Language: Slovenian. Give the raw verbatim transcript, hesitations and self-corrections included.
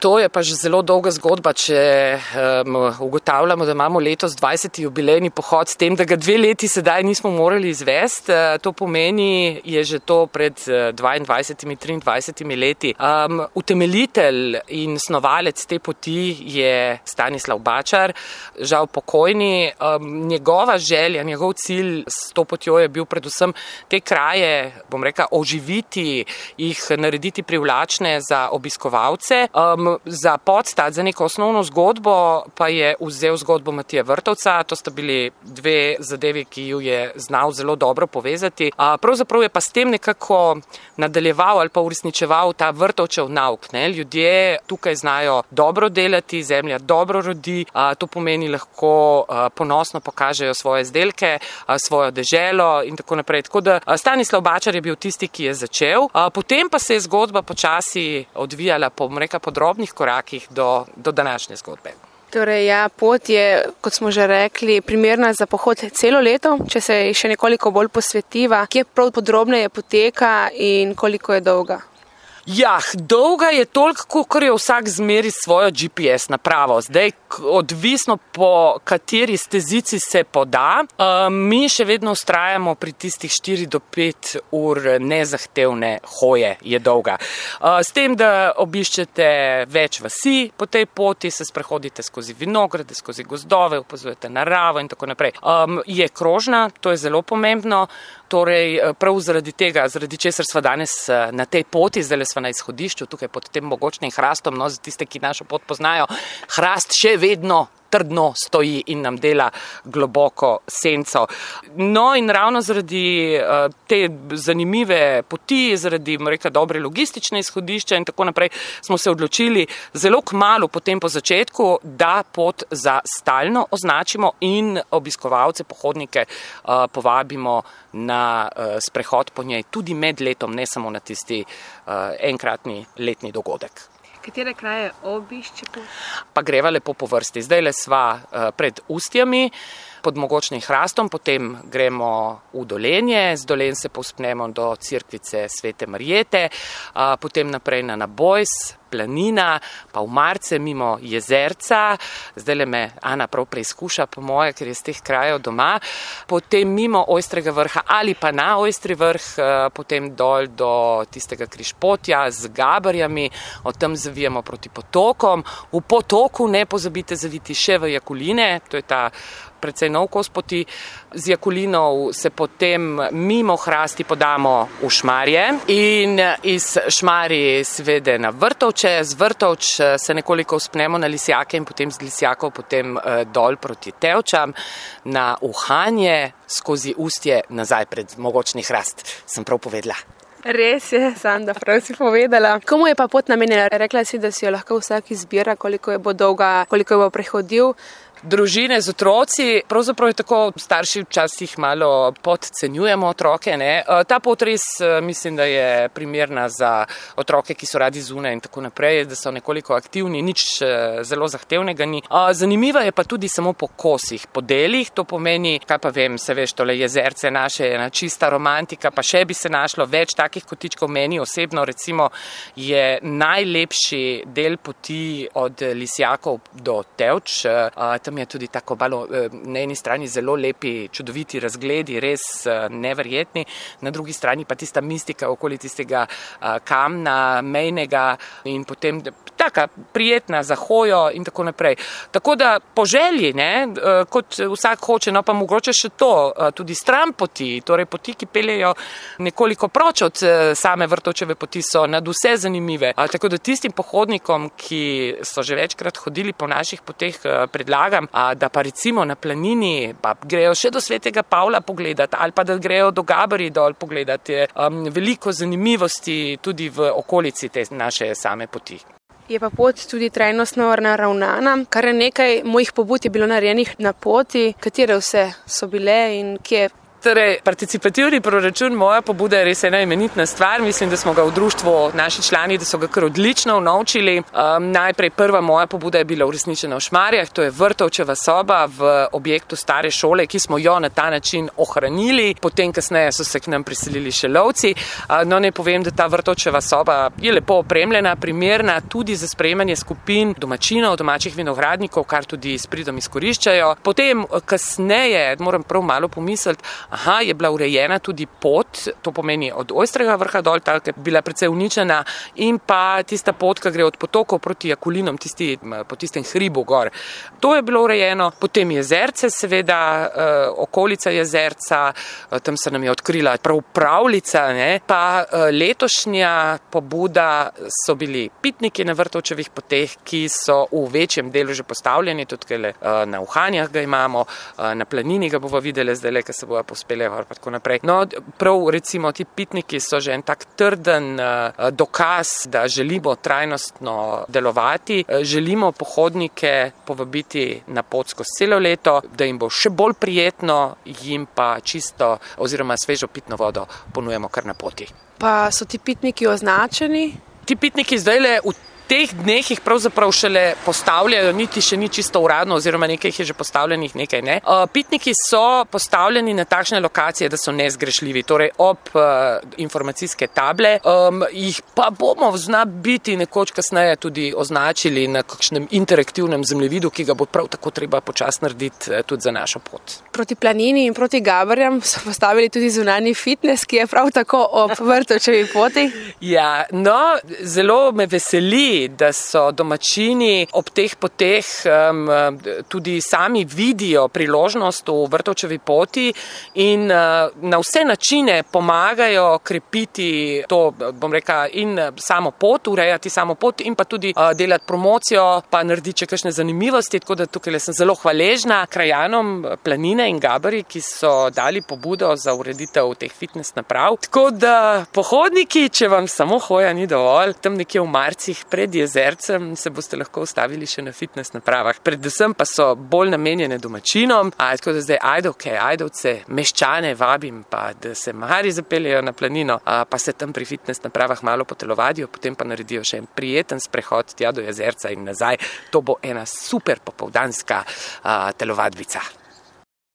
To je pa že zelo dolga zgodba, če um, ugotavljamo, da imamo letos dvajseti jubilejni pohod s tem, da ga dve leti sedaj nismo morali izvesti. Uh, to pomeni, je že to pred dvaindvajsetimi, triindvajsetimi leti. Um, utemeljitelj in snovalec te poti je Stanislav Bačar, žal pokojni. Um, njegova želja, njegov cilj s to potjo je bil predvsem te kraje, bom rekla, oživiti, jih narediti privlačne za obiskovalce. Um, za podstat, za neko osnovno zgodbo pa je vzel zgodbo Matija Vrtovca. To sta bili dve zadevi, ki ju je znal zelo dobro povezati. Uh, pravzaprav je pa s tem nekako nadaljeval ali pa uresničeval ta Vrtovčev nauk. Ne? Ljudje tukaj znajo dobro delati, zemlja dobro rodi, uh, to pomeni lahko uh, ponosno pokažejo svoje izdelke, uh, svojo deželo in tako naprej. Tako da uh, Stanislav Bačar je bil tisti, ki je začel. Uh, potem pa se je zgodba počasi odvijala po mreka podrobnih korakih do, do današnje zgodbe. Torej, ja, pot je, kot smo že rekli, primerna za pohod celo leto, če se še nekoliko bolj posvetiva. Kje prav podrobneje poteka in koliko je dolga? Jah, dolga je toliko, kot je vsak zmeri svojo G P S napravo. Zdaj, odvisno po kateri stezici se poda, mi še vedno vztrajamo pri tistih štiri do pet ur nezahtevne hoje je dolga. S tem, da obiščete več vasi po tej poti, se sprehodite skozi vinograde, skozi gozdove, opazujete naravo in tako naprej. Je krožna, to je zelo pomembno. Torej, prav zaradi tega, zaradi česar sva danes na tej poti, zdaj sva na izhodišču, tukaj pod tem mogočnim hrastom, no, za tiste, ki našo pot poznajo, hrast še vedno trdno stoji in nam dela globoko senco. No in ravno zaradi uh, te zanimive poti, zaradi, rekla, dobre logistične izhodišča in tako naprej, smo se odločili zelo kmalu potem po začetku, da pot za stalno označimo in obiskovalce, pohodnike uh, povabimo na uh, sprehod po njej tudi med letom, ne samo na tisti uh, enkratni letni dogodek. Katere kraje obišče? Pa greva lepo po vrsti. Zdaj le sva pred Ustjami, pod mogočnim hrastom, potem gremo v Dolenje, z Dolen se povzpnemo do Cerkvice Svete Marjete, potem naprej na Nabojs, Planina, pa v Marce mimo Jezerca, zdaj le me Ana prav preizkuša po moje, ker je z teh krajev doma, potem mimo Ojstrega vrha ali pa na Ojstri vrh, potem dol do tistega Križpotja z Gabarjami, od tam zavijamo proti potokom, v potoku ne pozabite zaviti še v Jakuline, to je ta precej nov kos poti. Z Jakulinov se potem mimo hrasti podamo v Šmarje in iz Šmarij seveda na Vrtovče, z Vrtovč se nekoliko vzpnemo na Lisjake in potem z Lisjakov potem dol proti Tevčam na Uhanje, skozi Ustje nazaj pred mogočni hrast. Sem prav povedala? Res je, Sanda, prav si povedala. Komu je pa pot namenjena? Rekla si, da si jo lahko vsak izbira, koliko je bo dolga, koliko je bo prehodil. Družine z otroci, pravzaprav je tako, starši včasih malo podcenjujemo otroke, ne. Ta pot res mislim, da je primerna za otroke, ki so radi zunaj in tako naprej, da so nekoliko aktivni, nič zelo zahtevnega ni. Zanimiva je pa tudi samo po kosih, po delih, to pomeni, kaj pa vem, se veš, tole Jezerce naše, ena čista romantika, pa še bi se našlo več takih kotičkov. Meni osebno recimo je najlepši del poti od Lisjakov do Tevč, tam je tudi tako malo na eni strani zelo lepi, čudoviti razgledi, res neverjetni, na drugi strani pa tista mistika okoli tistega kamna mejnega in potem taka prijetna za hojo in tako naprej. Tako da po želji, ne, kot vsak hoče, no pa mogoče še to, tudi stran poti, torej poti, ki peljejo nekoliko proč od same Vrtovčeve poti, so nad vse zanimive. Tako da tistim pohodnikom, ki so že večkrat hodili po naših poteh, predlagam, da pa recimo na Planini pa grejo še do Svetega Pavla pogledati ali pa da grejo do Gabarij dol pogledati. Um, veliko zanimivosti tudi v okolici te naše same poti. Je pa pot tudi trajnostno naravnana, kar nekaj mojih pobud je bilo narejenih na poti, katere vse so bile in kje Torej, participativni proračun, moja pobuda je res ena imenitna stvar. Mislim, da smo ga v društvu naši člani, da so ga kar odlično unovčili. Um, najprej prva moja pobuda je bila uresničena v Šmarjah, to je Vrtovčeva soba v objektu stare šole, ki smo jo na ta način ohranili. Potem kasneje so se k nam priselili še lovci. Uh, no, ne povem, da ta Vrtovčeva soba je lepo opremljena, primerna tudi za sprejemanje skupin domačinov, domačih vinogradnikov, kar tudi s pridom izkoriščajo. Potem kasneje, moram prav malo pomisliti, aha, je bila urejena tudi pot, to pomeni od Ojstrega vrha dol, ta je bila precej uničena, in pa tista pot, ki gre od potokov proti Jakulinom, tisti, po tistem hribu gor. To je bilo urejeno. Potem jezerce, seveda, okolica jezerca, tam se nam je odkrila prav pravljica, ne? Pa letošnja pobuda so bili pitniki na Vrtovčevih poteh, ki so v večjem delu že postavljeni, tudi na Uhanjah ga imamo, na Planini ga bomo videli zdaj, ki se bojo pospele pa tako naprej. No, prav recimo ti pitniki so že en tak trden uh, dokaz, da želimo trajnostno delovati, uh, želimo pohodnike povabiti na pot skozi celo leto, da jim bo še bolj prijetno, jim pa čisto oziroma svežo pitno vodo ponujemo kar na poti. Pa so ti pitniki označeni? Ti pitniki zdajle v teh dneh jih pravzaprav šele postavljajo, niti še ni čisto uradno, oziroma nekaj jih je že postavljenih, nekaj ne. Uh, pitniki so postavljeni na takšne lokacije, da so nezgrešljivi, torej ob uh, informacijske table. Um, jih pa bomo zna biti nekoč kasneje tudi označili na kakšnem interaktivnem zemljevidu, ki ga bo prav tako treba počas narediti uh, tudi za našo pot. Proti Planini in proti Gabarjam so postavili tudi zunanji fitness, ki je prav tako ob Vrtovčevi poti. Ja, no, zelo me veseli, da so domačini ob teh poteh um, tudi sami vidijo priložnost v Vrtovčevi poti in uh, na vse načine pomagajo krepiti to, bom rekla, in samo pot, urejati samo pot in pa tudi uh, delati promocijo, pa narediti še kakšne zanimivosti, tako da tukaj sem zelo hvaležna krajanom Planine in Gabarji, ki so dali pobudo za ureditev teh fitness naprav. Tako da pohodniki, če vam samo hoja ni dovolj, tam nekje v marcih pred jezercem se boste lahko ustavili še na fitness napravah. Predvsem pa so bolj namenjene domačinom, a tako da zdaj ajdovke, ajdovce, meščane vabim pa, da se mari zapeljejo na Planino, a, pa se tam pri fitness napravah malo potelovadijo, potem pa naredijo še en prijeten sprehod tja do jezerca in nazaj. To bo ena super popoldanska a, telovadbica.